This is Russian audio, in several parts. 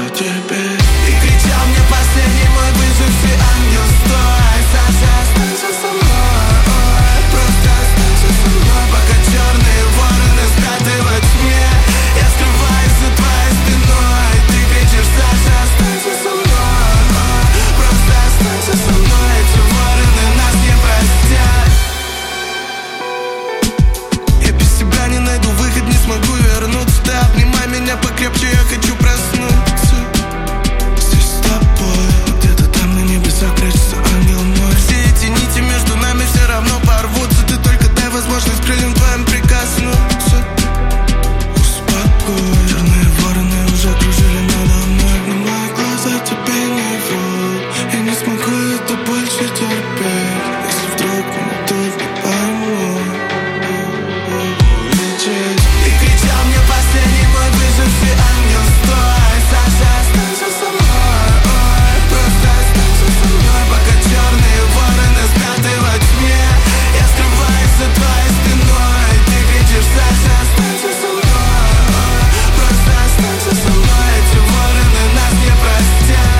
тебе. И кричал мне последний мой выживший ангел: стой, Саша, останься со мной, просто останься со мной, пока черные вороны спрятаны во тьме. Я скрываюсь за твоей спиной, ты кричишь: Саша, останься со мной, просто останься со мной, эти вороны нас не простят. Я без тебя не найду выход, не смогу вернуться. Ты обнимай меня покрепче, я хочу проснуться здесь с тобой. Где-то там на небесах прячется ангел мой. Все эти нити между нами все равно порвутся. Ты только дай возможность крыльям твоим прикоснуться. Успокой, черные вороны уже кружили надо мной, но мои глаза тебе не врут. Я не смогу это больше терпеть, если вдруг меня тут не поймут. И кричал мне последний мой выживший ангел: стой, Саша, останься со мной, просто останься со мной, пока черные вороны спрятаны во тьме. Я скрываюсь за твоей спиной, ты кричишь: Саша, останься со мной, просто останься со мной, эти вороны нас не простят.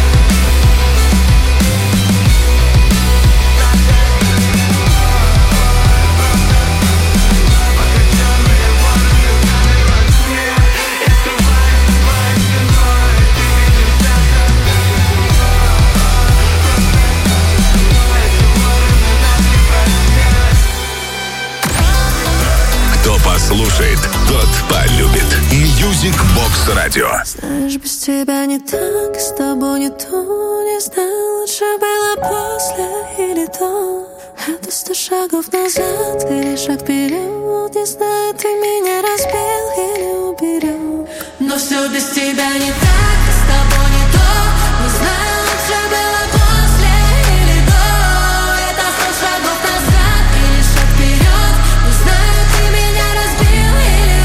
Кто послушает, тот полюбит. Music Box Radio. Знаешь, без тебя не так, с тобой не то. Не знаю, лучше было после или до. Это 100 шагов назад или шаг вперед. Не знаю, ты меня разбил или уберег. Но все без тебя не так, с тобой не то. Не знаю, лучше было после или до. Это 100 шагов назад или шаг вперед. Не знаю, ты меня разбил или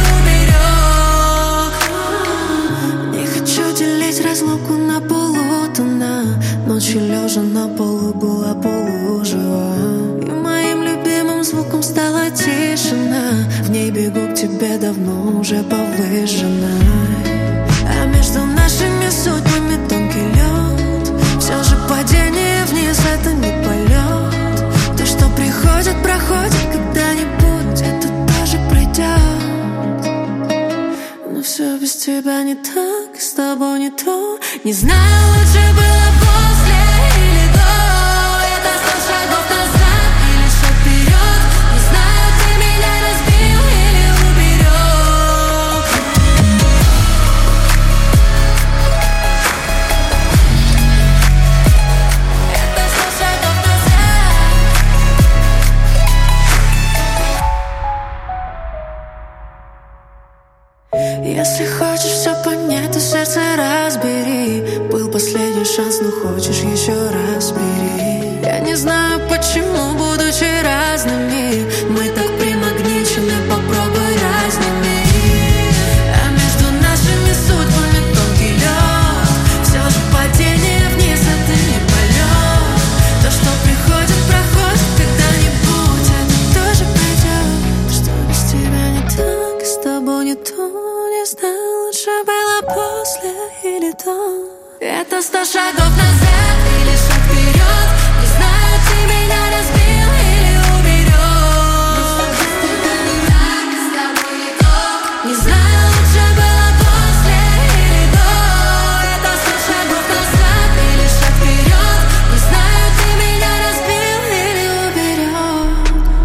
уберег. Не хочу делить разлуку на полутона. Ночью лежа на полу была полужива. И моим любимым звуком стала тишина. В ней бегу к тебе давно уже повышена. А между нашими судьбами тонкий лед. Все же падение вниз — это не полет. То, что приходит, проходит когда-нибудь. Это тоже пройдет. Но все без тебя не так, с тобой не то. Не знаю, лучше было после или до. Это 100 шагов назад или шаг вперед. Не знаю, ты меня разбил или уберег. Это 100 шагов назад. Если хочешь все понять, то сердце разбери. Был последний шанс, но хочешь еще раз бери. Я не знаю, почему, будучи разными, мы так примагничены, попробуй разними. А между нашими судьбами тонкий лед. Все же падение вниз — это не полет. То, что приходит, проходит когда-нибудь. Это тоже пройдет. Что без тебя не так, с тобой не то. Не знаю, лучше было после или до. Это 100 шагов назад или шаг вперед. Не знаю, ты меня разбил или уберег. Не знаю, лучше было после или до. Это 100 шагов назад или шаг вперед. Не знаю, ты меня разбил или уберег.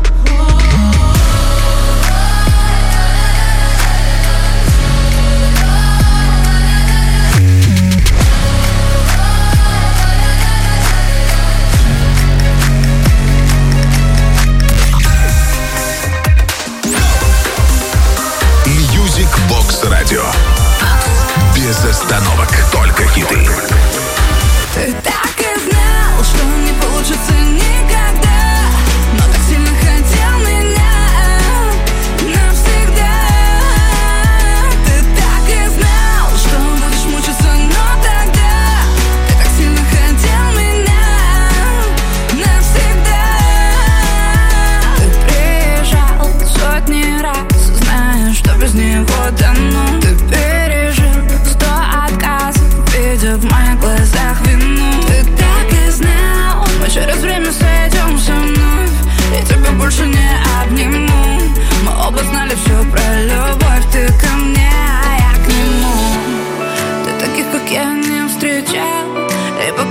Music Box Radio. Без остановок, только хиты. Ты так и знал, что не получится никогда. Но так сильно хотел меня навсегда. Ты так и знал, что будешь мучиться, но тогда ты так сильно хотел меня навсегда. Ты приезжал сотни раз, зная, что без него дано. Ты пережил 100 отказов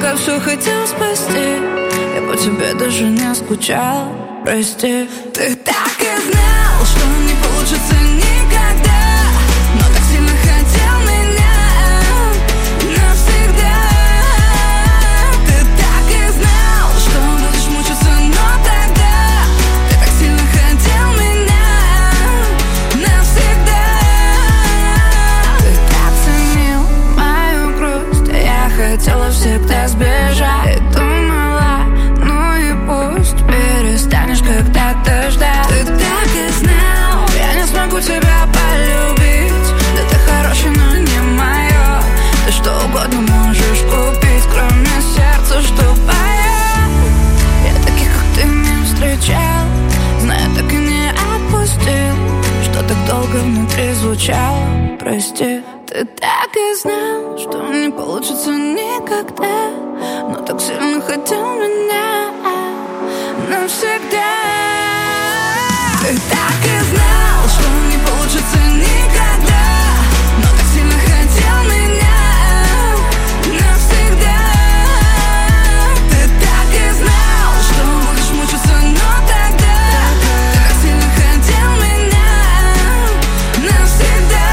пока все хотел спасти. Я по тебе даже не скучал, прости. Ты так и знал, что не получится никогда, но так сильно хотел меня навсегда. Ты так и знал, что будешь мучиться, но тогда ты так сильно хотел меня навсегда. Ты так ценил мою грусть, а я хотела всегда сбежать. И думала, ну и пусть перестанешь когда-то ждать. Ты так и знал, я не смогу тебя полюбить. Да ты хороший, но не мое. Ты что угодно можешь купить, кроме сердца, что поет. Я таких, как ты, не встречал, знаю, так и не отпустил, что так долго внутри звучало, прости. Ты так и знал, что не получится никогда, но так сильно хотел меня навсегда. Ты так и знал, что не получится никогда, но так сильно хотел меня навсегда. Ты так и знал, что будешь мучиться, но тогда ты так сильно хотел меня навсегда.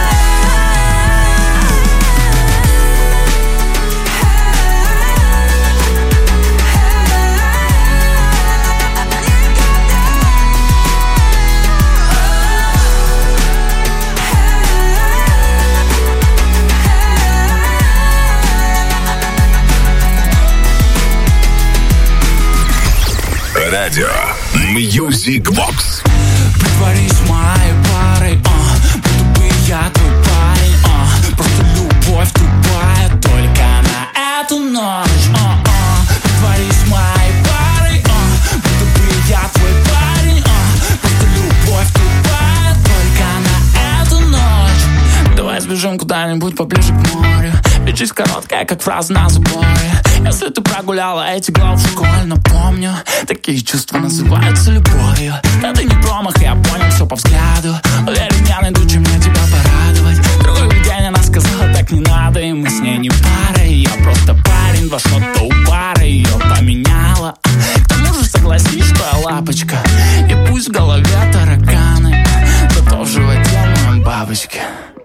Радио Music Box. Притворись моей парой, будто бы я твой парень, просто любовь тупая только на эту ночь, Притворись моей парой, будто бы я твой парень, просто любовь тупая только на эту ночь. Давай сбежим куда-нибудь поближе к морю, ведь жизнь короткая, как фраза на заборе. Если ты прогуляла эти главы в школе, напомню, такие чувства называются любовью. Да ты не промах, я понял все по взгляду. Уверен, я найду, чем мне тебя порадовать. Другой день она сказала, так не надо, и мы с ней не пара. И я просто парень, во что-то у пары ее поменяла. К тому же согласись, что я лапочка, и пусть в голове тараканы, зато в животе моя бабочка.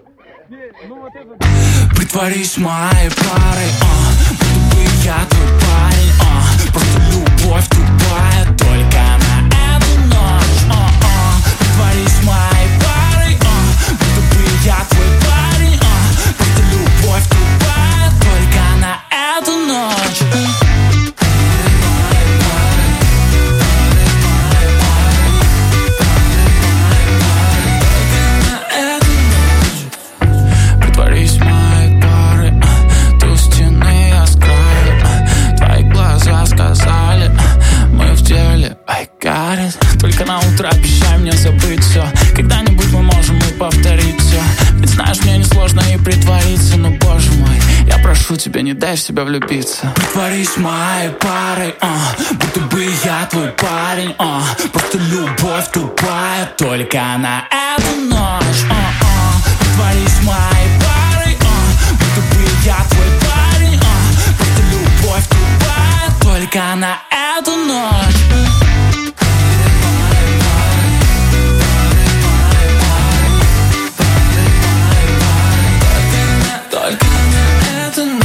Притворись моей парой, будто бы я твой парень, просто любовь тупая только на эту ночь, Притворись моей парой, будто бы я твой парень, просто любовь тупая только на эту ночь. Притворись моей парой, ты у стены, я с краю, твои глаза сказали, мы в деле, I got it. Только на утро обещай мне забыть все, когда-нибудь мы можем и повторить все. Ведь знаешь, мне несложно и притвориться, но, боже мой, я прошу тебя, не дай в себя влюбиться. Притворись моей парой, будто бы я твой парень, просто любовь тупая только на эту ночь, Притворись моей парой, будто бы я твой парень, просто любовь тупая только на эту ночь. Только на эту ночь.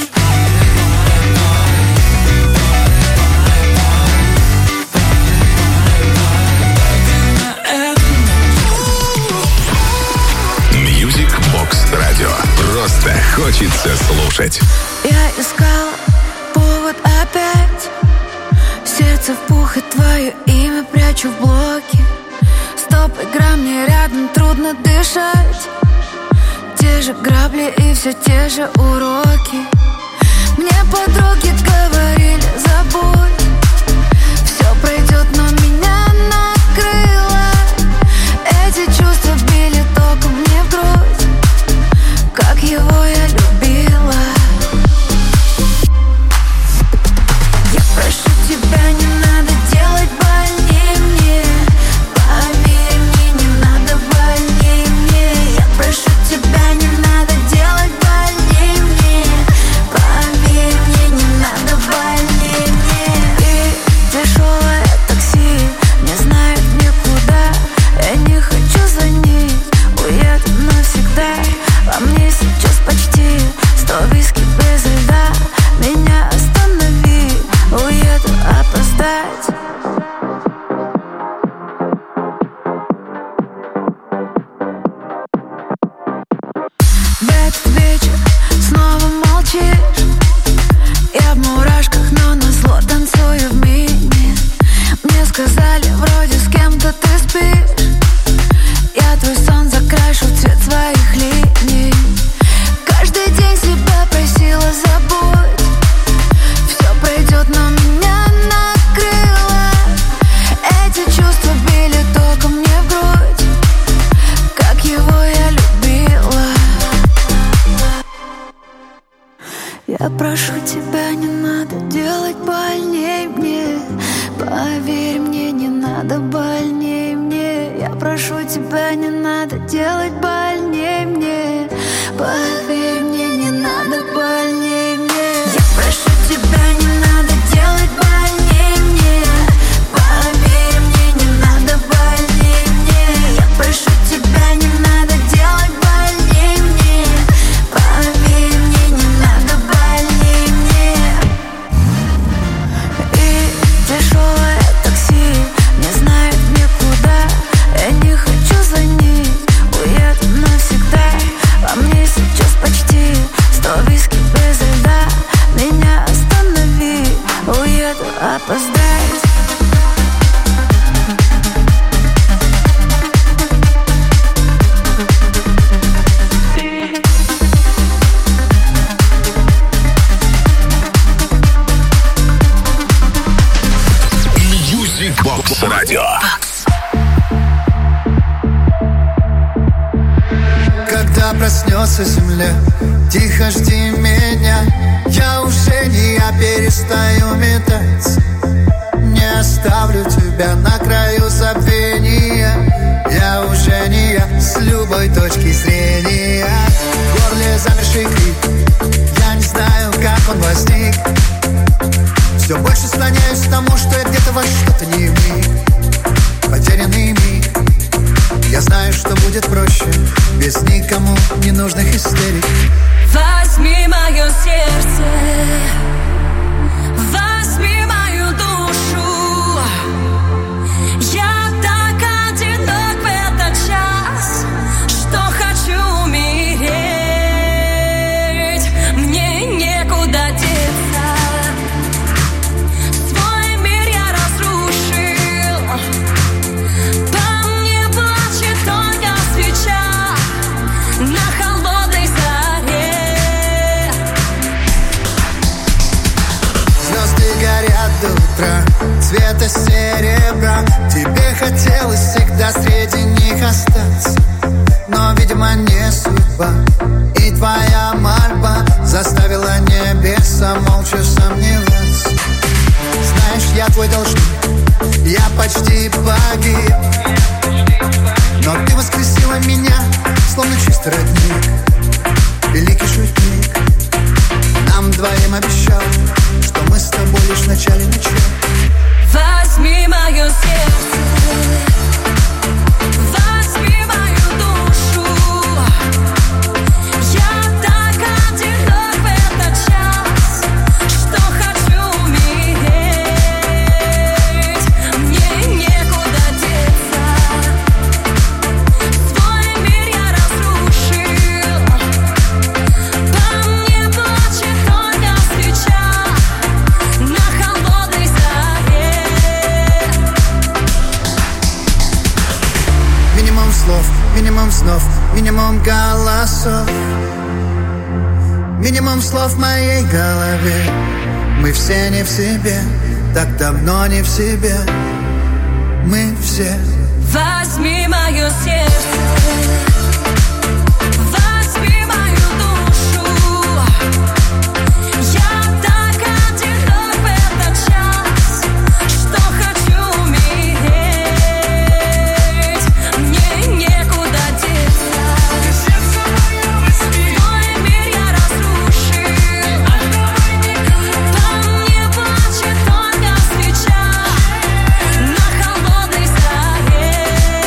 Music Box Radio. Просто хочется слушать. Я искала повод опять, сердце в пух и твое имя прячу в блоке. Стоп-игра, мне рядом трудно дышать. Те же грабли и все те же уроки. Мне подруги говорили, забудь, все пройдет, но меня накрыло. Эти чувства били током мне в грудь, как его я любила. Я прошу тебя, не надо делать больнее мне. Поверь мне, не надо больнее мне. Я прошу тебя, не надо делать больнее мне. Поверь мне, не надо молчишь. Я в мурашках, но назло танцую в мини. Мне сказали, вроде с кем-то ты спишь. Я твой сон закрашу в цвет своих линий. Каждый день себя просила, забудь. Все пройдет, но меня накрыло. Эти чувства били током мне в грудь. Как его я любила. Я прошу тебя, не надо делать больней мне. Поверь мне, не надо больней мне. Я прошу тебя, не надо делать больней мне. Поверь мне, не надо больней мне. Я прошу тебя, не надо делать больней мне. Поверь мне, не надо больней мне. Я прошу тебя, не надо делать больней мне. Поверь мне, не надо больней мне. И дешевое такси не знает никуда. Я не хочу звонить, уеду навсегда. Во мне сейчас почти 100 виски без льда. Меня останови, уеду опоздать. Music Box Radio. Когда проснется земля, тихо жди меня. Я уже не я, перестаю метаться. Не оставлю тебя на краю забвения. Я уже не я, с любой точки зрения. В горле замерший крик, я не знаю, как он возник. Все больше склоняюсь к тому, что я где-то во что-то не вник. Потерянный миг. Я знаю, что будет проще без никому ненужных истерик. Возьми мое сердце, возьми мою душу. Я так одинок в этот час, что хочу умереть. Мне некуда деться. Свой мир я разрушил. По мне плачет только свеча на холодной заре. Звезды горят до утра, цвета серебра. Тебе хотелось всегда среди них остаться, но, видимо, не судьба. И твоя мольба заставила небеса молча сомневаться. Знаешь, я твой должник, я почти погиб, но ты воскресила меня, словно чистый родник. Великий шутник нам двоим обещал, что мы с тобой лишь в начале начала. Возьми мое сердце, возьми мою душу. Я так одинок в этот час, что хочу умереть. Мне некуда деться. Свой мир я разрушил. По мне плачет только свеча на холодной заре. Минимум слов, минимум снов, минимум голосов. Минимум слов в моей голове. Мы все не в себе, так давно не в себе. Мы все. Возьми мое сердце, возьми мою душу. Я так одинок в этот час, что хочу умереть. Мне некуда деться. Свой мир я разрушил. По мне плачет только свеча на холодной заре.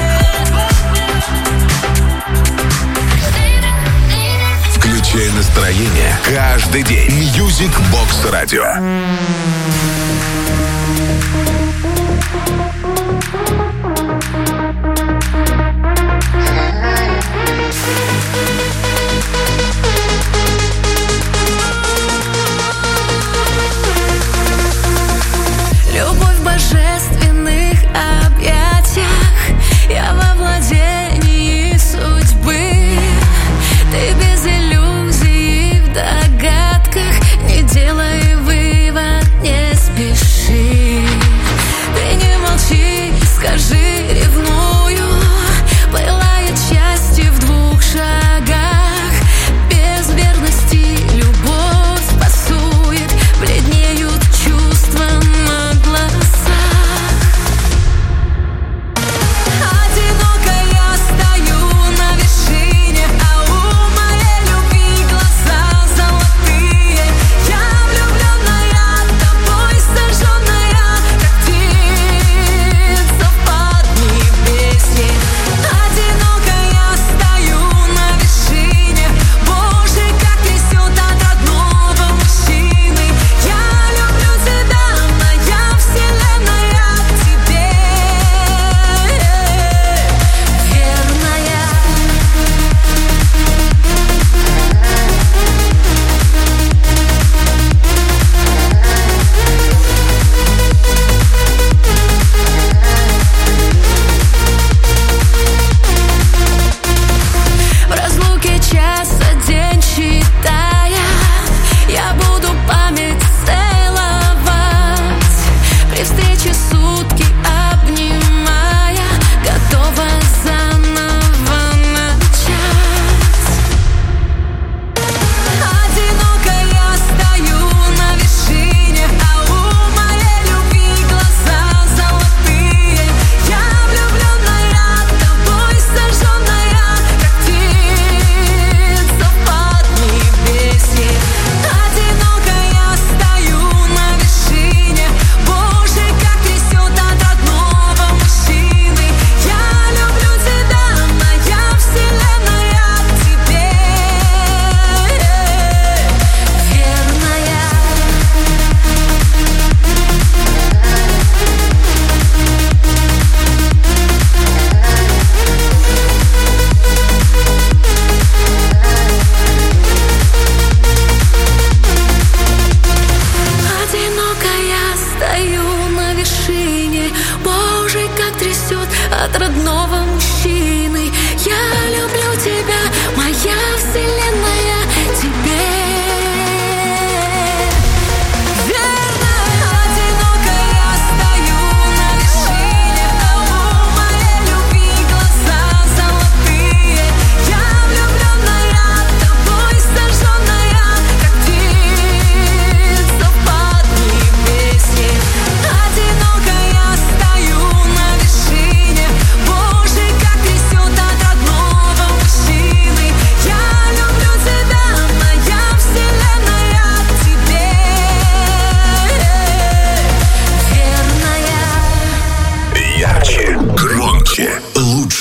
Включай настроение каждый день. Music Box Radio.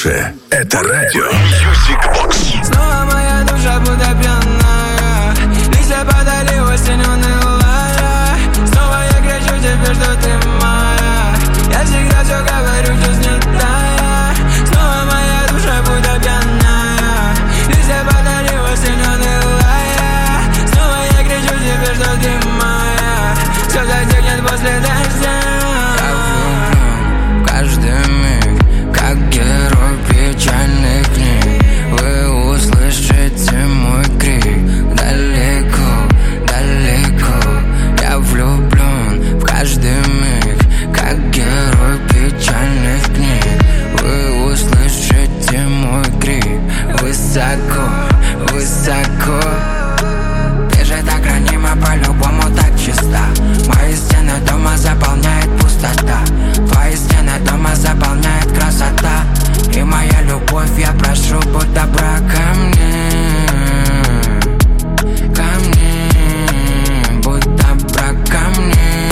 лучше — это радио Music Box. Снова моя душа будто пьяная, листья падали, осень унылая. Снова я кричу тебе, что ты моя. Я всегда все говорю, что снятая. Снова моя душа будто пьяная, листья падали, осень унылая. Снова я кричу тебе, что ты моя. Все затихнет после дождя. Каждый миг, как герой печальных книг, вы услышите мой крик. Далеко, далеко, я влюблен в каждый миг, как герой печальных книг. Вы услышите мой крик. Высоко, высоко, ты же так ранима, по-любому так чиста. Мои стены дома заполняет пустота, твои стены дома заполняет красота. И моя любовь, я прошу, будь добра ко мне. Ко мне, будь добра ко мне.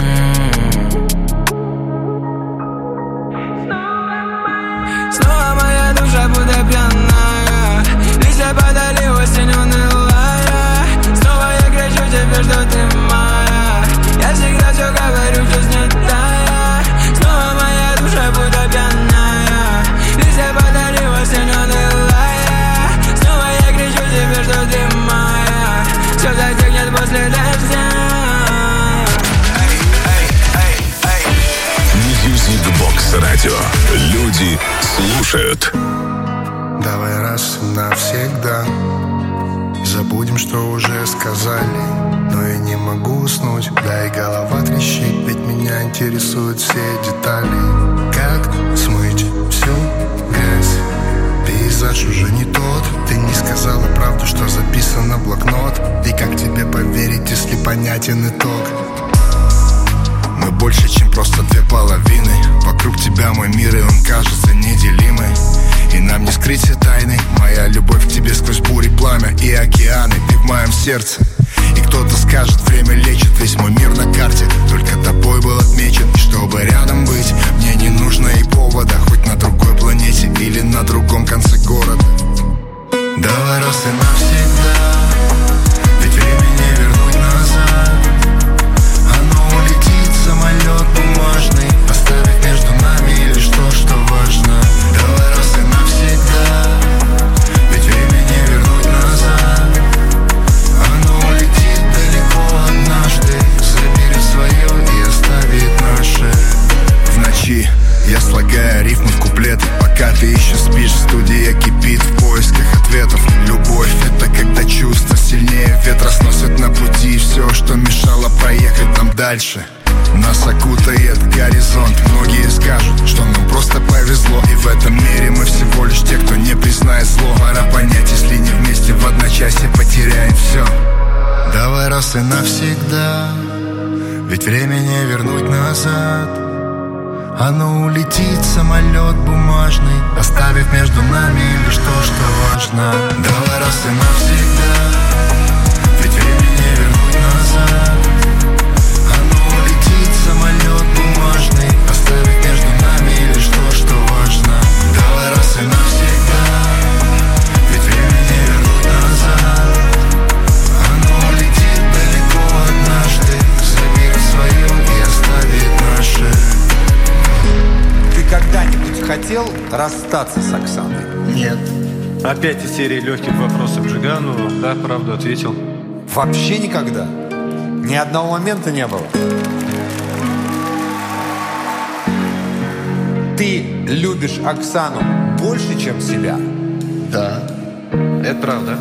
Снова моя душа будто пьяная, листья падали, осень унылая. Снова я кричу тебе, что ты моя. Я всегда все говорю, что снятая. Снова моя душа будто пьяная, листья падали, осень унылая. Снова я кричу тебе, что ты моя. Все затихнет после дождя. Music Box Radio. Люди слушают. Давай раз и навсегда забудем, что уже сказали. Но я не могу уснуть, да и голова трещит, ведь меня интересуют все детали. Как смыть всю грязь? Пейзаж уже не тот. Ты не сказала правду, что записано в блокнот. И как тебе поверить, если понятен итог? Мы больше, чем просто две половины. Вокруг тебя мой мир, и он кажется неделимый. И нам не скрыть все тайны. Моя любовь к тебе сквозь бури, пламя и океаны. Ты в моем сердце. И кто-то скажет, время лечит весь мой мир на карте. Только тобой был отмечен. И чтобы рядом быть, мне не нужно и повода. Хоть на другой планете или на другом конце города. Давай раз и навсегда, ведь время не вернуть назад. Оно улетит, самолет бумажный, оставив между нами лишь то, что важно. Давай раз и навсегда, ведь время не вернуть назад. Оно улетит далеко однажды, заберет свое и оставит наше. В ночи я слагаю рифмы в куплеты, пока ты еще спишь, студия кипит в поисках ответов. Любовь — это когда чувства сильнее ветра сносят на пути все, что мешало проехать нам дальше. Нас окутает горизонт. Многие скажут, что нам просто повезло. И в этом мире мы всего лишь те, кто не признает зло. Пора понять, если не вместе в одночасье потеряем все. Давай раз и навсегда, ведь время не вернуть назад. Оно улетит, самолет бумажный, оставив между нами лишь то, что важно. Давай раз и навсегда, ведь время не вернуть назад. Оно улетит, самолет бумажный, оставив между нами лишь то, что важно. Давай раз и навсегда, ведь время не вернуть назад. Оно улетит далеко однажды, заберет свое и оставит наше. Ты когда-нибудь хотел расстаться с Оксаной? Нет. Опять из серии легких вопросов Жигану. Да, правду ответил. Вообще никогда? Ни одного момента не было? Ты любишь Оксану больше, чем себя? Да. Это правда.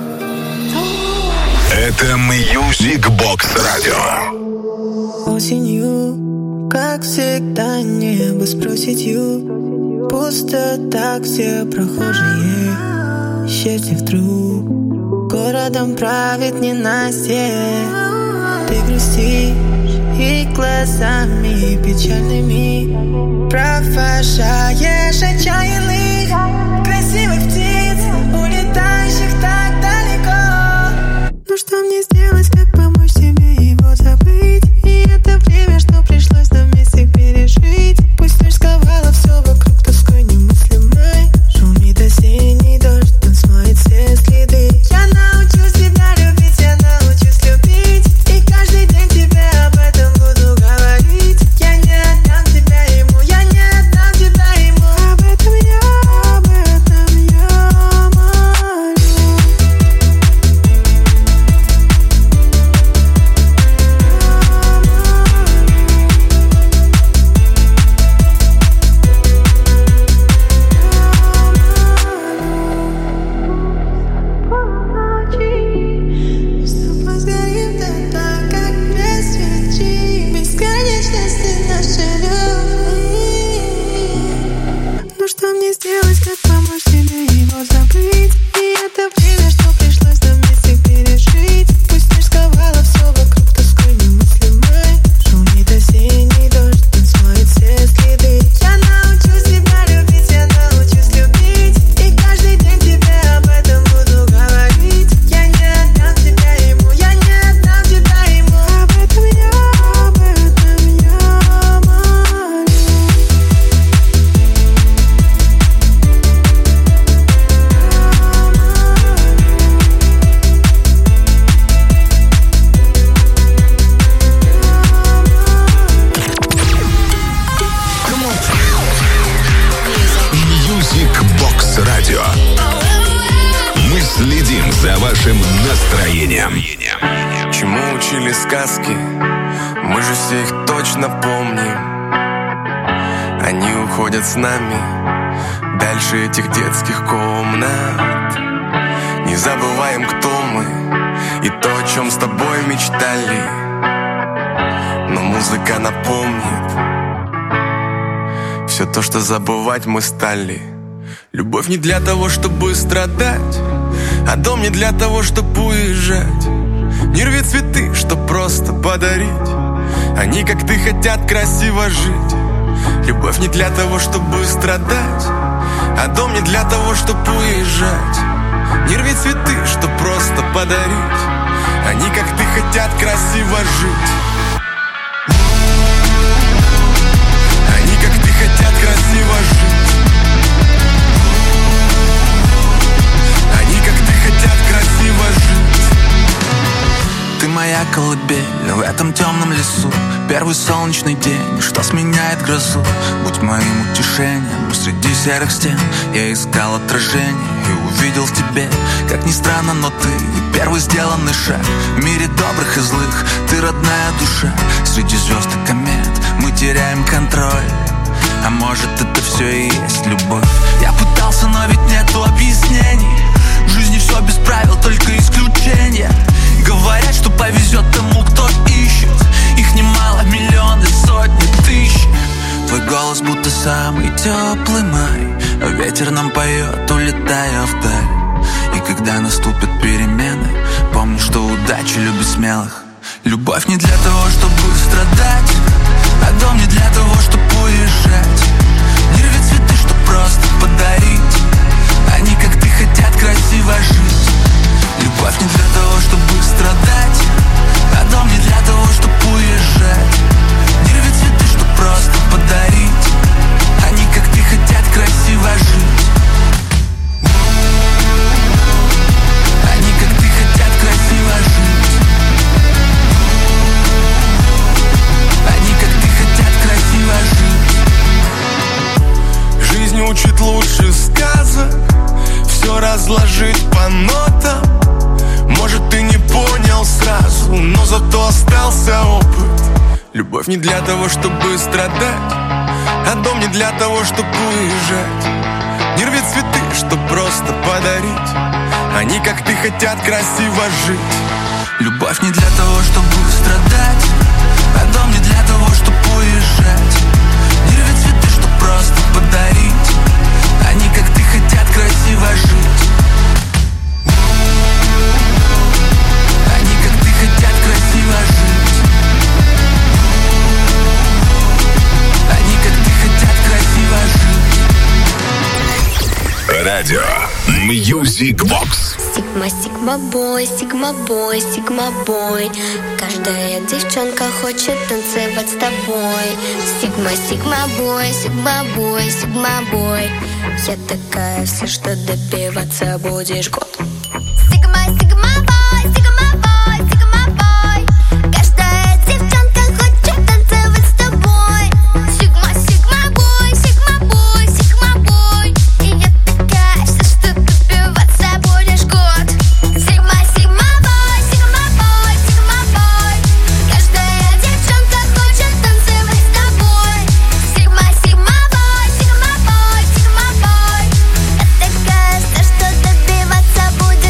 Это Music Box Radio. Осенью, как всегда, небо с проседью. Пустота, все прохожие исчезли вдруг. Городом правит ненастье. Ты грустишь и глазами печальными провожаешь отчаянных красивых птиц, улетающих так далеко. Ну что мне сделать, как помочь тебе его забыть? И это время, что пришлось нам вместе пережить. Пусть лишь сковало все вокруг тоской немыслимой. настроением. Чему учили сказки, мы же все их точно помним. Они уходят с нами дальше этих детских комнат. Не забываем, кто мы и то, о чем с тобой мечтали. Но музыка напомнит все то, что забывать мы стали. Любовь не для того, чтобы страдать, а дом не для того, чтобы уезжать. Не рви цветы, чтоб просто подарить. Они, как ты, хотят красиво жить. Любовь не для того, чтобы страдать, а дом не для того, чтобы уезжать. Не рви цветы, чтоб просто подарить. Они, как ты, хотят красиво жить. Они, как ты, хотят красиво жить. Они, как ты, хотят красиво жить. Ты моя колыбель в этом темном лесу. Первый солнечный день, что сменяет грозу. Будь моим утешением среди серых стен. Я искал отражение и увидел в тебе. Как ни странно, но ты первый сделанный шаг в мире добрых и злых. Ты родная душа. Среди звезд и комет мы теряем контроль. А может, это все и есть любовь. Я пытался, но ведь нету объяснений. В жизни все без правил, только исключения. Говорят, что повезет тому, кто ищет. Их немало, миллионы, сотни тысяч. Твой голос будто самый теплый май, а ветер нам поет, улетая вдаль. И когда наступят перемены, помни, что удача любит смелых. Любовь не для того, чтобы страдать, а дом не для того, чтобы уезжать. Не рви цветы, чтоб просто подарить. Они, как ты, хотят красиво жить. Любовь не для того, чтобы страдать, а дом не для того, чтобы уезжать. Не рви цветы, чтоб просто подарить. Они, как ты, хотят красиво жить. Они, как ты, хотят красиво жить. Они, как ты, хотят красиво жить. Жизнь учит лучше сказок, все разложить по нотам. Может, ты не понял сразу, но зато остался опыт. Любовь не для того, чтобы страдать, а дом не для того, чтобы уезжать. Не рви цветы, чтоб просто подарить. Они, как ты, хотят красиво жить. Любовь не для того, чтобы страдать, а дом не для того, чтобы уезжать. Не рви цветы, чтоб просто подарить. Они, как ты, хотят красиво жить. Они, как ты, хотят красиво жить. Они, как ты, хотят красиво жить. Радио Music Box. Сигма, сигма бой, сигма бой, сигма бой. Каждая девчонка хочет танцевать с тобой. Сигма, сигма бой, сигма бой, сигма бой. Я такая вся, что добиваться будешь год. Сигма, сигма бой, сигма бой, сигма бой. Каждая девчонка хочет танцевать с тобой. Сигма, сигма бой, сигма бой, сигма бой. И я такая вся, что добиваться будешь год. Сигма, сигма бой, сигма бой, сигма бой. Каждая девчонка хочет танцевать с тобой. Сигма, сигма бой, сигма бой, сигма бой. Я такая вся, что добиваться будешь.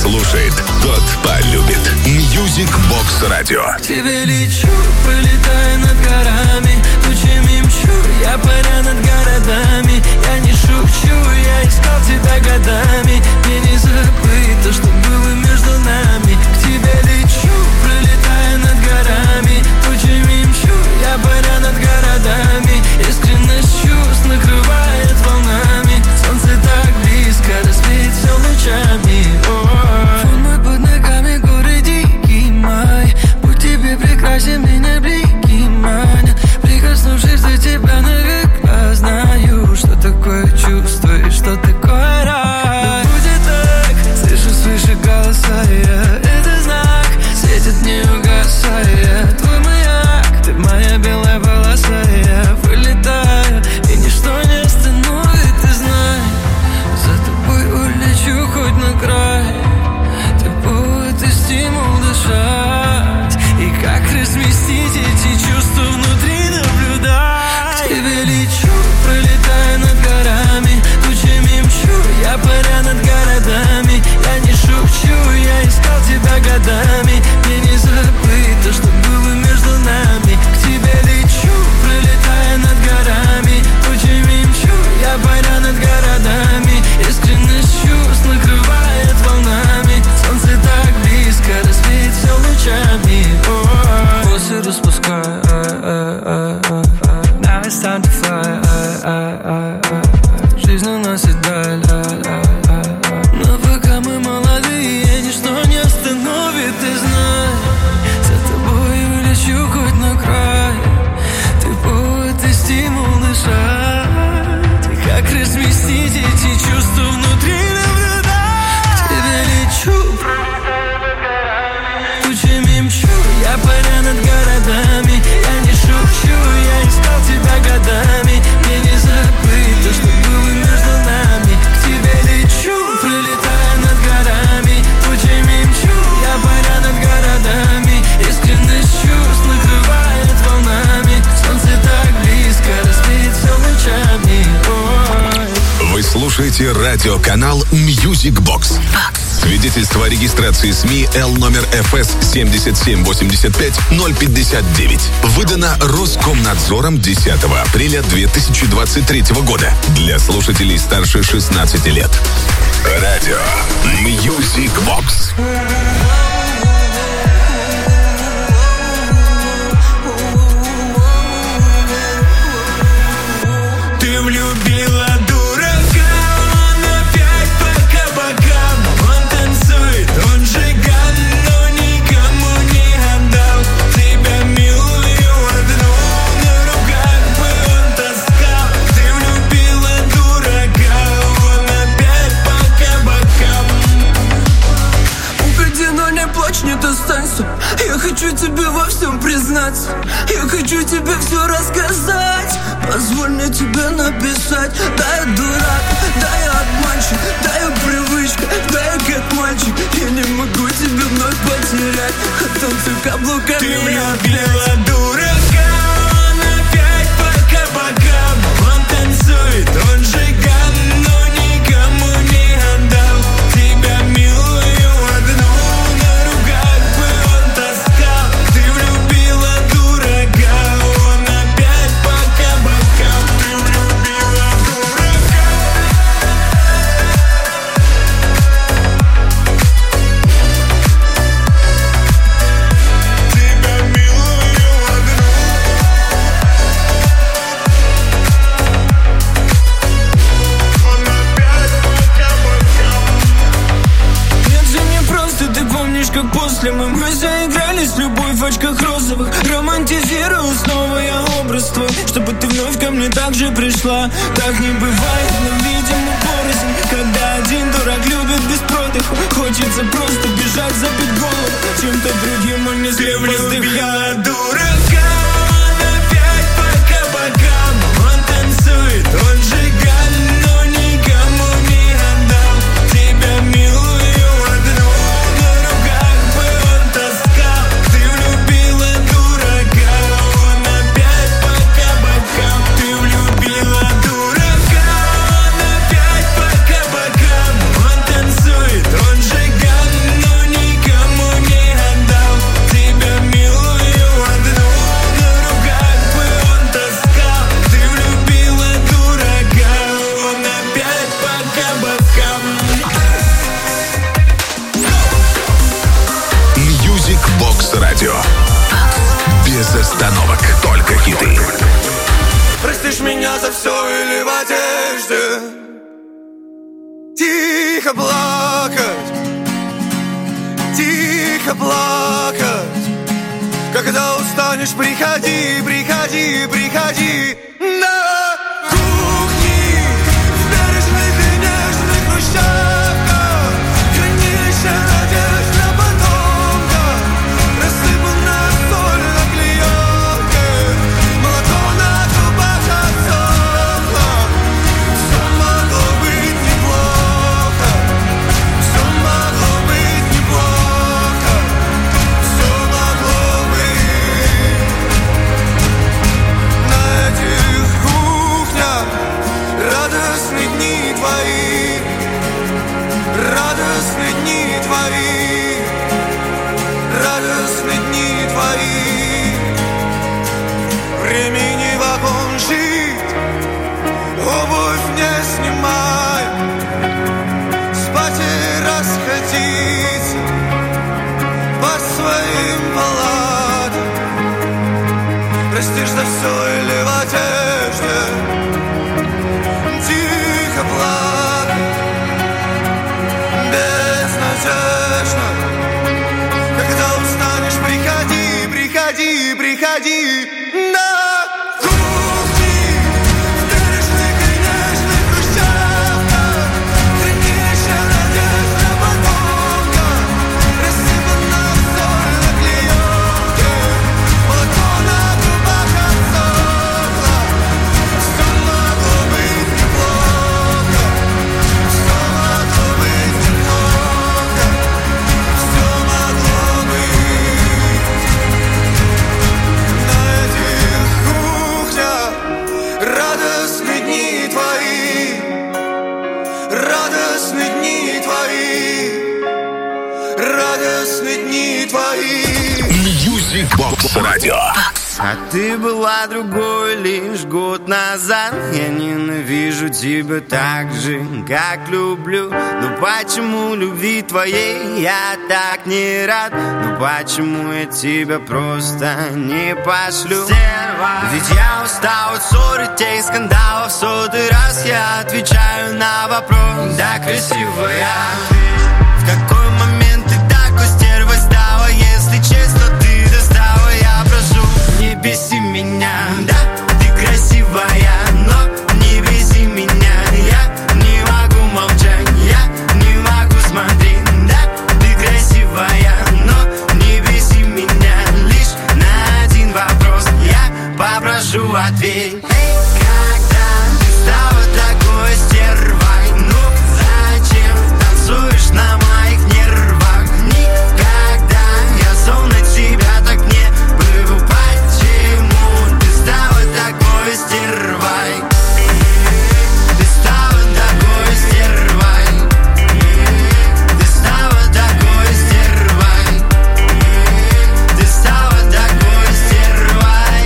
слушает, тот полюбит. Music Box Radio. К тебе лечу, пролетаю над горами, тучами мчу, я паря над городами. Я не шучу, я искал тебя годами. Мне не забыть то, что было между нами. К тебе лечу, пролетаю над горами, тучами мчу, я паря над городами. Искренность чувств накрывает волнами. Солнце так близко, разбить все лучами. Фон мой под ногами, горы дикий май. Будь тебе прекрасен, меня блики манят. Прикоснувшись до тебя навека, знаю, что такое чувство и что такое рай. Но будет так, слышу свыше голоса я. Это знак, светит не угасая. Твой маяк, ты моя белая полоса. Я вылетаю, и ничто не остановит, ты знай. За тобой улечу хоть на край. Ты повод и стимул дышать. И как разместить эти чувства внутри, наблюдать. К тебе лечу, пролетаю над горами, тучами мчу, я паря над городами. Я не шучу, я искал тебя годами. Мне не забыть то, что было между нами. К тебе лечу, пролетаю над горами, тучами мчу, я паря над городами. Искренность чувств накрывает волнами. Солнце так близко, разбить все лучами. Волосы распускаю, now it's time to fly. Жизнь уносит даль. Но пока мы молодые, ничто не остановит, ты знай. За тобой улечу хоть на край. Ты повод и стимул дышать. И как разместить эти чувства внутри, наблюдать. К тебе лечу, тучами мчу, я паря над городами. Я не шучу, я искал тебя годами. Мне не забыть то, что было между нами. К тебе лечу, пролетая над горами, тучами мчу, я паря над городами. Искренность чувств накрывает волнами. Солнце так близко, разбить все лучами. Вы слушаете радиоканал Music Box. Свидетельство о регистрации СМИ Л номер ФС 7785-059. Выдано Роскомнадзором 10 апреля 2023 года. Для слушателей старше 16 лет. Радио Music Box. Ты влюбила дурака, он опять по кабакам. Он танцует, он жиган, но никому не отдал. Тебя милую одну на руках бы он таскал. Ты влюбила дурака, он опять по кабакам. Уходи, но не плачь, не останься. Я хочу тебе во всем признаться. Я хочу тебе все рассказать. Позволь мне тебе написать. Да, я дурак, да, я обманщик, да, я привычка, да, я как мальчик. Я не могу тебя вновь потерять. Танцуй каблуками. Ты влюбила дурака, он опять по кабакам. Он танцует, он жиган, но никому не отдал. Тебя милую одну на руках бы он таскал. Ты влюбила дурака, он опять по кабакам. Ты влюбила дурака. Тебя милую одну. Он опять по кабакам. Нет же не просто, ты помнишь, как после мы заигрались, любовь в очках розовых. Романтизирую снова я образ твой, чтобы ты вновь ко мне так же пришла. Так не бывает, но видимо порознь, когда один дурак любит без продыха. Хочется просто бежать, забить голову чем-то другим, он не слеп влюбила дурака, он опять по кабакам. Он танцует, он жиган, но никому не отдал. Тебя милую одну на руках бы он таскал. Ты влюбила дурака, он опять по кабакам. Ты влюбила дурака, он остановок. Только хиты. Простишь меня за все или в одежде тихо плакать, тихо плакать. Когда устанешь, приходи, приходи, приходи на кухне, в бережных и нежных хрущевках, хранилище надежд на потомках, рассыпанная соль на клеенке, молоко на трубах отсохло. Все могло быть неплохо, все могло быть неплохо, все могло быть. На этих кухнях радостные дни твои, радостные дни твои, радостные дни твои. Времени вагон жить, обувь не снимай, спать и расходиться по своим палатам. Простишь за все или в одежде тихо плакать, безнадежно. Когда устанешь, приходи, приходи, приходи на кухни, в бережных и нежных хрущевках, хранилище надежд на потомках, рассыпанная соль на клеенке, молоко на трубах отсохло. Все могло быть неплохо, все могло быть неплохо, все могло быть. На этих кухнях радостные дни твои, радостные дни твои, радостные дни твои. Music Box Radio. А ты была другой лишь год назад. Я ненавижу тебя так же, как люблю. Но почему любви твоей я так не рад? Ну почему я тебя просто не пошлю? Ведь я устал от ссор и тех скандалов. В сотый раз я отвечаю на вопрос: да, красивая. В какой момент ты такой стервой стала? Если честно, ты достала. Я прошу, не беси меня. Да, ты красивая, но не беси меня. Я не могу молчать, я не могу смотреть. Да, ты красивая, но не беси меня. Лишь на один вопрос я попрошу ответь. Когда ты стала такой стервой? Ну зачем танцуешь на моих нервах? Никогда я словно тебя так не был. Почему ты стала такой стервой? Ты стала такой стервой. Ты стала такой стервой. Ты стала такой стервой.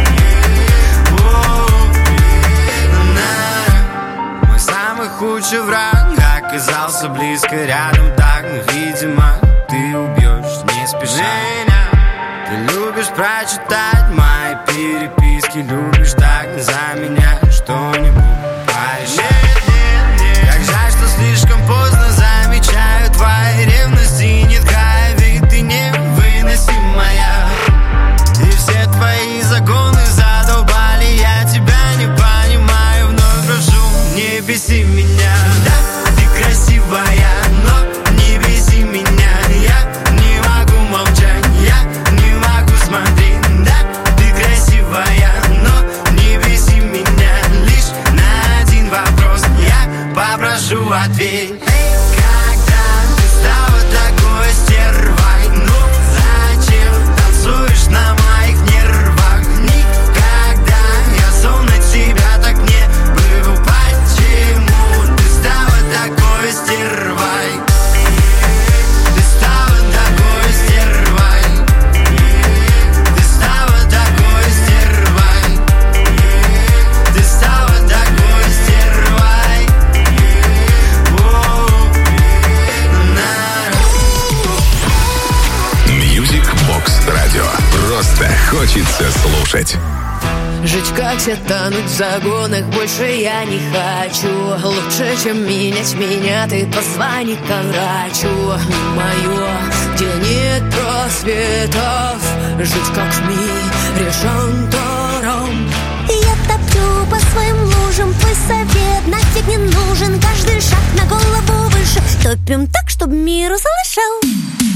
Мой самый худший враг оказался близко рядом. Так, видимо, ты убьешь не спеша. Ты любишь прочитать мои переписки, любишь так за меня что-нибудь порешать. Как жаль, что слишком поздно замечаю твои ревности. Ниткая, ведь ты невыносимая. И все твои загоны задолбали. Я тебя не понимаю, вновь прошу, не беси меня. Да, ты красивая, но не беси меня. Я не могу молчать, я не могу смотреть. Да, ты красивая, но не беси меня. Лишь на один вопрос я попрошу ответь. Когда ты стала такой стервой? Ну зачем танцуешь на моих нервах? Никогда я словно тебя так не был. Почему ты стала такой стервой? Ты стала такой стервой. Ты стала такой стервой. Ты стала такой стервой. слушать. Жить как все, тонуть в загонах больше я не хочу. Лучше, чем менять меня, ты позвони ко врачу. Мое, где нет просветов, жить как в мире шантором. Я топлю по своим лужам, твой совет нафиг не нужен. Каждый шаг на голову выше, топим так, чтоб мир услышал.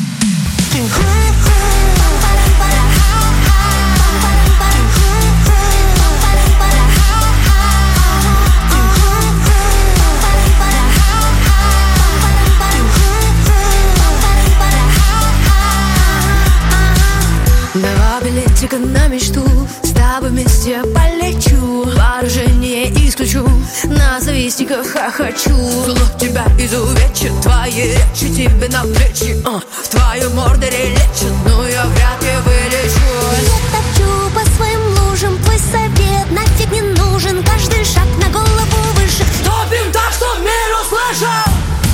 Два билетика на мечту, с тобой вместе полечу. Поражение исключу, на завистников хохочу. Зло тебя изувечит, твои речи тебе на плечи. В твою морду лечит, но я вряд ли вылечу. Я топчу по своим лужам, твой совет нафиг не нужен. Каждый шаг на голову выше, топим так, что мир услышал.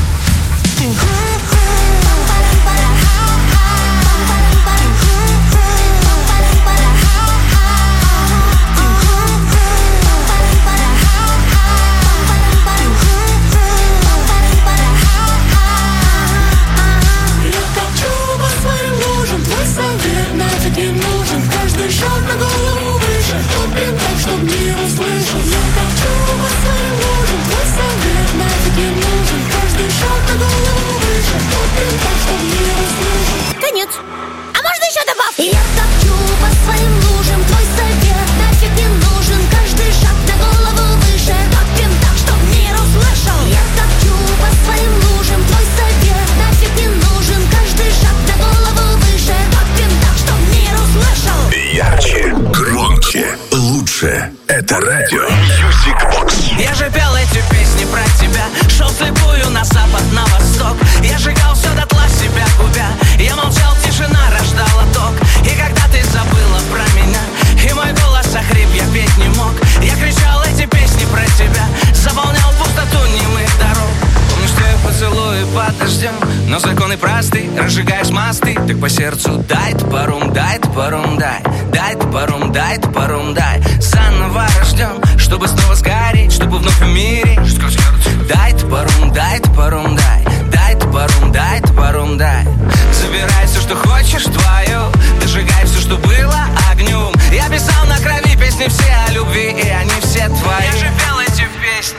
Конец. А можно еще добавку? Я топчу по своим лужам, твой совет нафиг не нужен. Каждый шаг на голову выше, топим так, чтоб мир услышал. Я топчу по своим лужам, твой совет нафиг не нужен. Каждый шаг на голову выше, топим так, чтоб мир услышал. Ярче, громче, лучше. Это радио Music Box. Я же пел эти песни про тебя, шел слепую на запад, на восток. Я сжигал все дотла, себя губя. Я молчал, тишина рождала ток. И когда ты забыла про меня, и мой голос охрип, я петь не мог. Я кричал эти песни про тебя, заполнял пустоту немых дорог. Помнишь твои поцелуи под дождем, но законы просты, разжигаешь мосты. Так по сердцу дай топором, дай топором, дай. Дай топором, дай топором, дай. Заново рожден, чтобы снова сгореть, чтобы вновь умереть. Дай топором, дай топором, дай. Дай топором, дай топором, дай. Забирай все, что хочешь, твое. Дожигай все, что было огнем. Я писал на крови песни все о любви, и они все твои. Я же пел эти песни.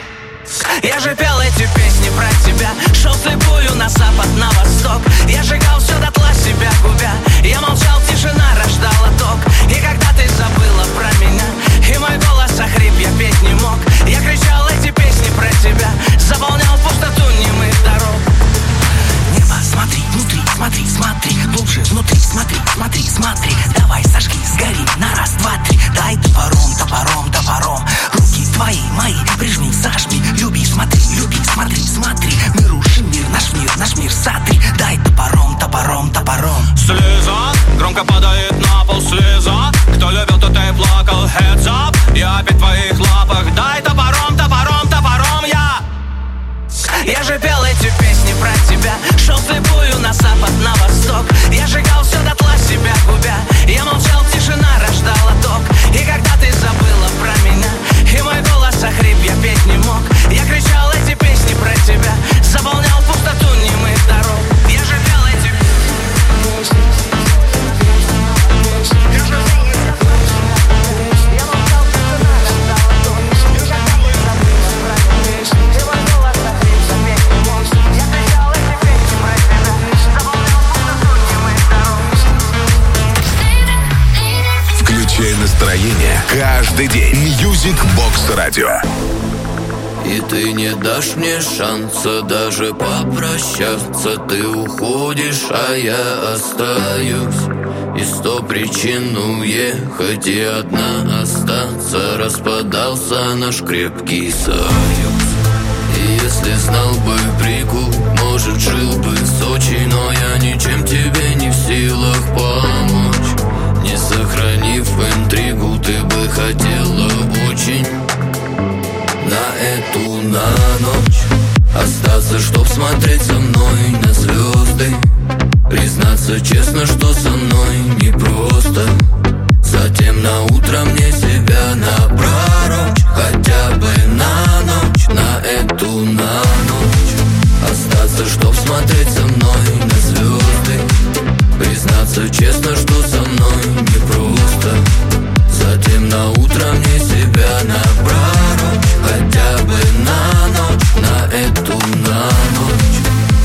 Я же пел эти песни про тебя, шел слепую на запад, на восток. Я сжигал все дотла, себя губя. Я молчал, тишина рождала ток. И когда ты забыла про меня, и мой голос охрип, я петь не мог. Я кричал эти песни про тебя, заполнял пустоту немых дорог. Небо, смотри, внутри, смотри, смотри, глубже внутри, смотри, смотри, смотри. Давай зажги, сгори, на раз, два, три. Дай топором, топором, топором. Руки твои, мои, прижми, зажми. Люби, смотри, смотри, смотри. Мы рушим мир, наш мир сотри. Дай топором, топором, топором. Слеза, громко падает на пол слеза. Кто любил, тот и плакал, heads up. Я опять в твоих лапах. Дай топором, топором, топором я. Я же пел эти песни про тебя, шел слепую на запад, на восток. Я сжигал все дотла, себя губя. Я молчал, тишина рождала ток. И когда ты забыла про меня, и мой голос охрип, я петь не мог. Я кричал эти песни про тебя, заполнял пустоту немых дорог. Я же пел эти песни. Я же пел эти песни. Я молчал, тишина рождала ток. И когда ты забыла про меня, и мой голос охрип, я петь не мог. Я кричал эти песни про тебя, заполнял пустоту немых дорог. Включай настроение каждый день. Music Box Radio. И ты не дашь мне шанса даже попрощаться. Ты уходишь, а я остаюсь. И 100 причин уехать и одна остаться. Распадался наш крепкий союз. И если знал бы прикол, может, жил бы в Сочи. Но я ничем тебе не в силах помочь. Не сохранив интригу, ты бы хотела очень на ночь остаться, чтоб смотреть со мной на звезды. Признаться честно, что со мной непросто. Затем на утро мне себя напророчь, хотя бы на ночь, на эту на ночь. Остаться, чтоб смотреть со мной на звезды. Признаться честно, что со мной непросто. Затем на утро мне себя напророчь, хотя бы на ночь, на эту на ночь.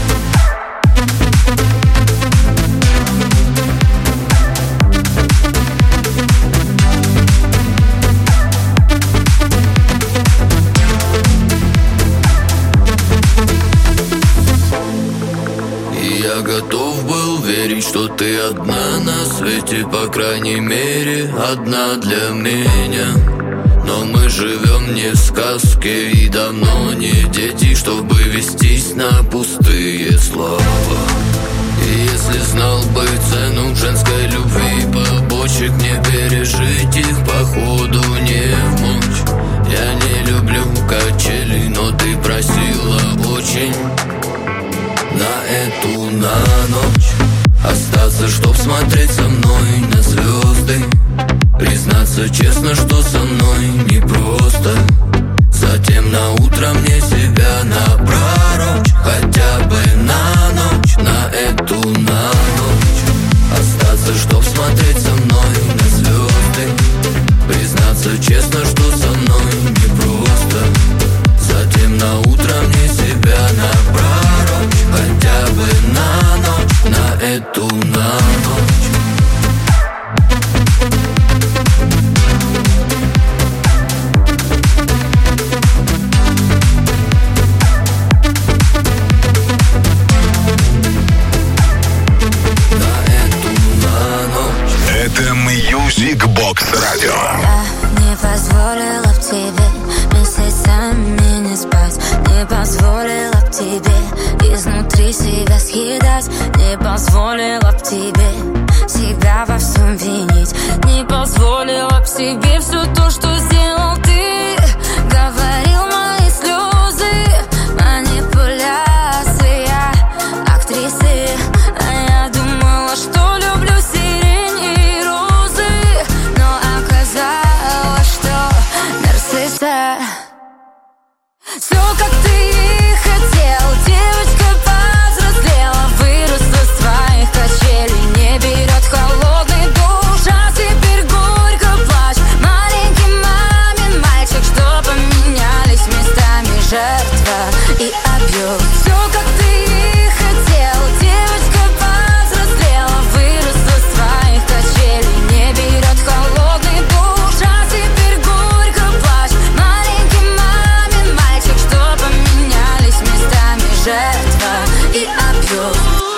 Я готов был верить, что ты одна на свете, по крайней мере, одна для меня. Но мы живем не в сказке и давно не дети, чтобы вестись на пустые слова. И если знал бы цену женской любви, побочек не пережить их, походу не в мочь. Я не люблю качели, но ты просила очень на эту на ночь. Остаться, чтоб смотреть со мной на звезды. Признаться честно, что со мной непросто. Затем на утро мне себя напророчь, хотя бы на ночь, на эту на ночь. Остаться, чтоб смотреть со мной на звезды. Признаться честно, что со мной непросто. Затем на утро мне себя напророчь, хотя бы на ночь, на эту на ночь. Это Music Box Radio. Я не позволила б тебе месяцами не спать, не позволила б тебе изнутри себя съедать, не позволила б тебе себя во всем винить, не позволила б себе все то, что сделал ты. Говорил мои слезы, манипуляция актрисы, а я думала, что люблю сирень и розы, но оказалось, что нарцисса. Все, как ты и хотел, девочка повзрослела, выросла с твоих качелей, не берет холодный душ, а теперь горько плачь. Маленький мамин мальчик, что поменялись местами жертва и абьюз. Все, как ты и хотел, девочка повзрослела, выросла с твоих качелей, не берет холодный душ, а теперь горько плачь. Маленький мамин мальчик, что поменялись местами жертва и абьюз.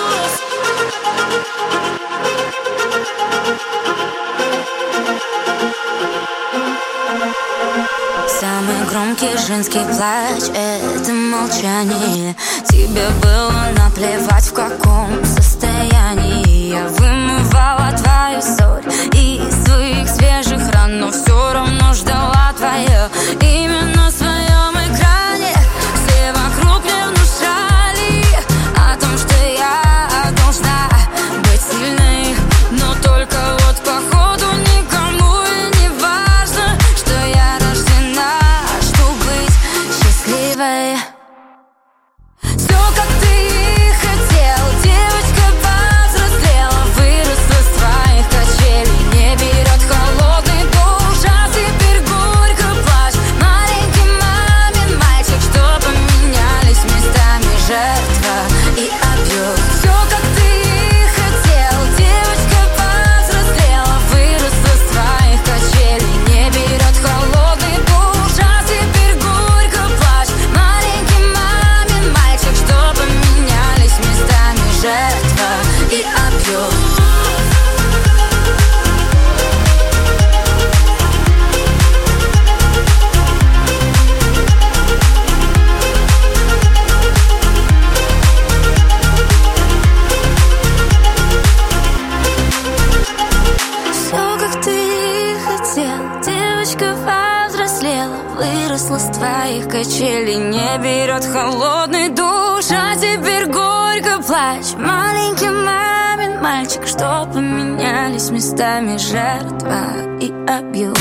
Самый громкий женский плач — это молчание. Тебе было наплевать, в каком состоянии. Я вымывала твою соль из своих свежих ран, но все равно ждала твое имя на своем экране. Все вокруг мне внушали о том, что я должна быть сильной, но только вот походу никому и не важно, что я рождена, чтобы быть счастливой. Все, как ты и хотел, девочка повзрослела, выросла с твоих качелей, не берет холодный душ, а теперь горько плачь. Маленький мамин мальчик, что поменялись местами жертва и абьюз. Все, как ты и хотел, девочка повзрослела, выросла с твоих качелей, не берет холодный душ, а теперь горько плачь. Маленький мамин мальчик, что поменялись местами жертва и абьюз. Все, как ты и хотел, девочка повзрослела, выросла с твоих качелей, не берет холодный душ, а теперь горько плачь. Маленький мамин мальчик, что поменялись местами жертва и абьюз.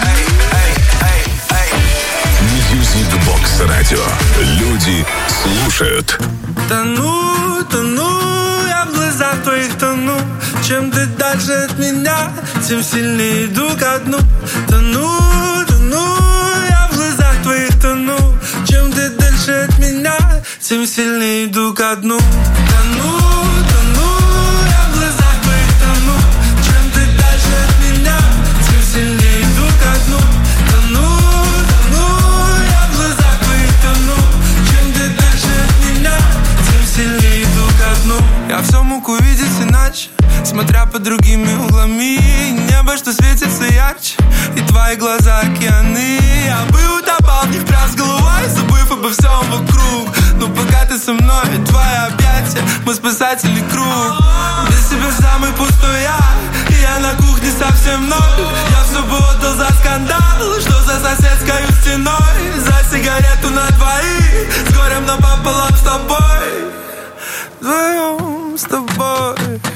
Music Box Radio. Люди слушают. Тону, я в глазах твоих тону. Чем ты дальше от меня, тем сильнее иду ко дну. Тону, я в глазах твоих тону. Чем ты дальше от меня, тем сильнее иду ко дну. Тону, я в глазах твоих тону. Чем ты дальше от меня, тем сильнее иду ко дну. Тону, я в глазах твоих тону. Чем ты дальше от меня, тем сильнее иду ко дну. Я все мог увидеть иначе, смотря под другими углами. Небо, что светится ярче, и твои глаза океаны. Я бы утопал в них прям с головой, забыв обо всем вокруг. Но пока ты со мной, твои объятия, мы спасатели круг. Без тебя самый пустой я, и я на кухне совсем ноль. Я все бы отдал за скандал, что за соседской стеной. За сигарету на двоих, с горем напополам с тобой. Вдвоем с тобой.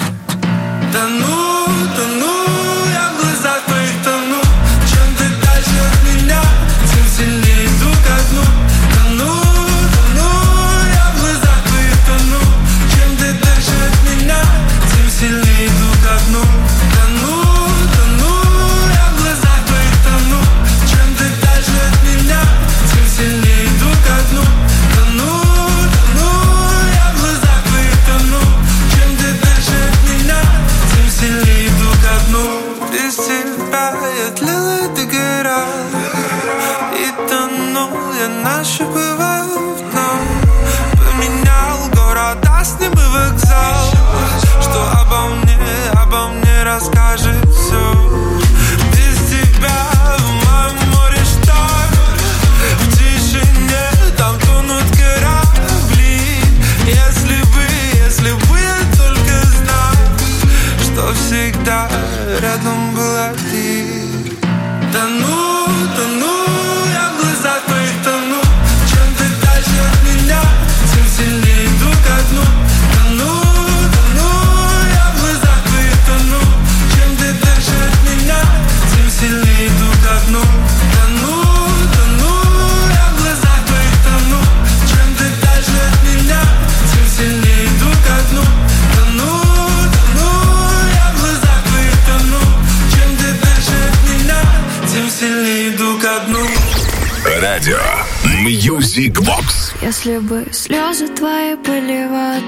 Тону, я в глазах твоих тону. Чем ты дальше от меня, тем сильнее иду ко дну. Тону, я в глазах твоих тону. Чем ты дальше от меня, тем сильнее иду ко дну. Тону, я в глазах твоих тону. Чем ты дальше от меня, тем сильнее иду ко дну. Тону, я в глазах твоих тону. Чем ты дальше от меня, тем сильнее иду ко дну. Без тебя я тлел и догорал, и тонул я нащупывал дно. Поменял города, с ним и вокзал. Что обо мне расскажет все. Без тебя в моем море шторм. В тишине там тонут корабли. Если бы я только знал, что всегда рядом была ты. Тону, я в глазах твоих тону. Чем ты дальше от меня, тем сильнее иду ко дну. Тону, я в глазах твоих тону. Чем ты дальше от меня, тем сильнее иду ко дну. Тону, я в глазах твоих тону. Чем ты дальше от меня, тем сильнее иду ко дну. Тону, я в глазах твоих тону. Чем ты дальше от меня, тем сильнее иду ко дну. Радио Music Box. Если бы слезы твои были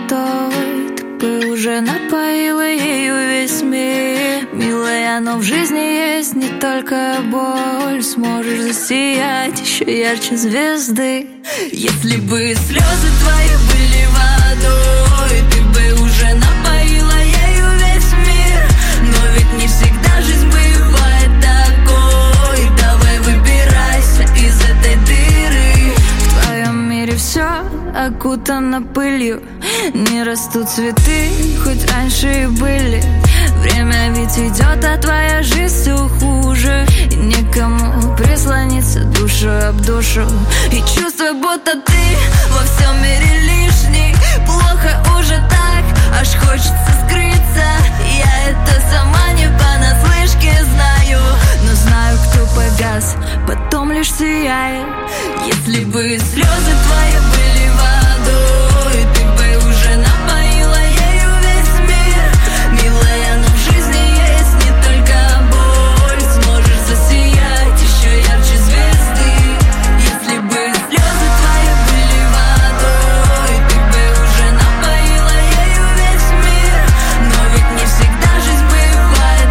водой, ты бы уже напоила ею весь мир. Милая, но в жизни есть не только боль. Сможешь засиять еще ярче звезды. Если бы слезы твои были водой, ты бы уже напоила ею весь мир. Но ведь не всегда жизнь бывает такой. Давай выбирайся из этой дыры. В твоем мире все окутано пылью. Не растут цветы, хоть раньше и были. Время ведь идет, а твоя жизнь все хуже. И некому прислониться душу об душу. И чувство, будто ты во всем мире лишний. Плохо уже так, аж хочется скрыться. Я это сама не понаслышке знаю. Но знаю, кто погас, потом лишь сияет. Если бы слезы твои были водой, ты бы уже напоила ею весь мир. Милая, но в жизни есть не только боль. Сможешь засиять еще ярче звезды. Если бы слезы твои были водой, ты бы уже напоила ею весь мир. Но ведь не всегда жизнь бывает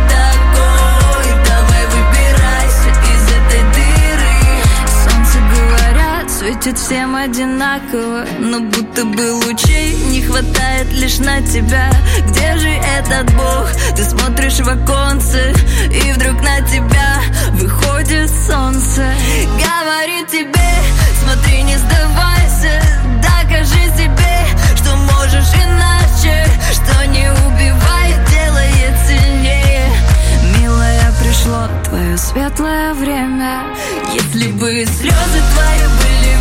такой. Давай выбирайся из этой дыры. Солнце, говорят, светит всем одинаково, но будто бы лучей не хватает лишь на тебя. Где же этот Бог? Ты смотришь в оконце, и вдруг на тебя выходит солнце. Говорит тебе, смотри, не сдавайся. Докажи себе, что можешь иначе. Что не убивает, делает сильнее. Милая, пришло твое светлое время. Если бы слезы твои были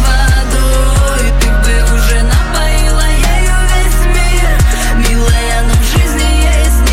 водой, ты бы уже напоила ею весь мир. Милая, но в жизни есть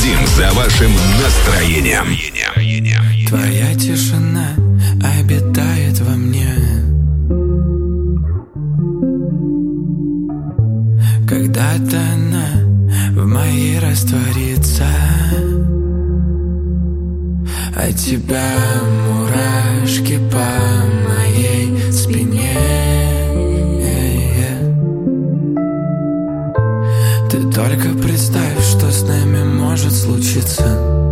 следим за вашим настроением. Твоя тишина обитает во мне. Когда-то она в моей растворится, от тебя мурашки по моей спине. Ты только представь, что с нами может случиться.